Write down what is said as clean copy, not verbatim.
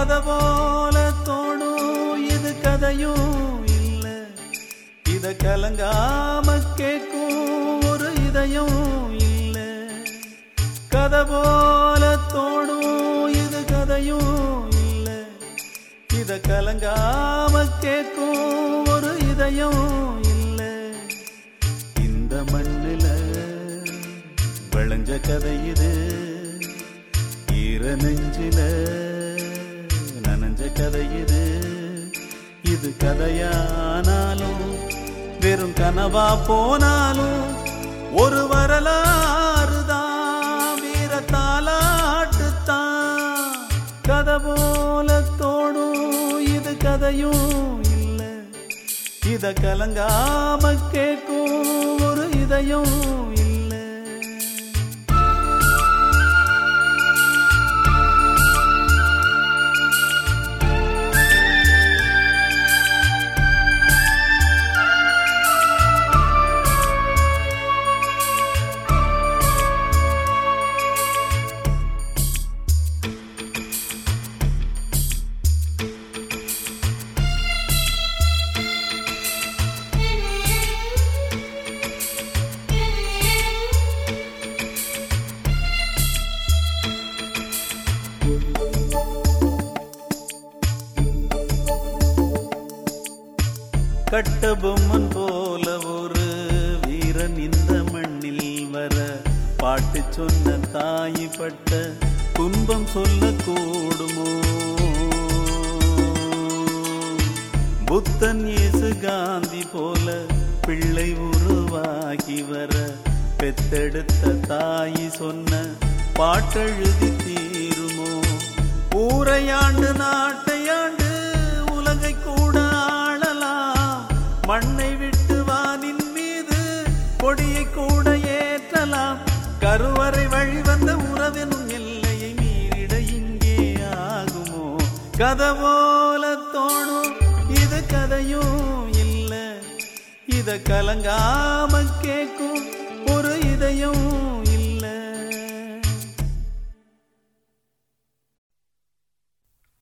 கதை போல தோணும் இது கதையும் இல்ல, இத கலங்காம கேட்கும் ஒரு இதயம் இல்ல. கதை போல தோணும் இது கதையும் இல்ல, இத கலங்காம கேட்கும் ஒரு இதயம் இல்ல. இந்த மண்ணில விளைஞ்ச கதை இது, ஈர நெஞ்சில நனைஞ்ச கதை இது. இது கதையானாலும் வெறும் கனவா போனாலும் ஒரு வரலாறுதான், வீர தாலாட்டுத்தான். கதை போல தோணும் இது கதையும் இல்ல, இத கலங்காம கேட்கும் ஒரு இதயம் இல்ல. கட்டபொம்மன் போல ஒரு வீரன் இந்த மண்ணில் வர, பாட்டு சொன்ன தாய் பட்ட துன்பம் சொல்ல கூடுமோ? புத்தன் இயேசு காந்தி போல பிள்ளை உருவாகி வர, பெத்தெடுத்த தாய் சொன்ன பாட்டெழுதி தீருமோ? ஊரையாண்டு நாட்டையாண்டு உலகை கூட மண்ணை விட்டு வானின் மீது கொடியை கூட ஏற்றலாம். கருவறை வழி வந்த உறவெனும் எல்லையை மீறிட இங்கே ஆகுமோ? கதை போல தோணும் இது கதையும் இல்ல, இத கலங்காம கேட்கும் ஒரு இதயம்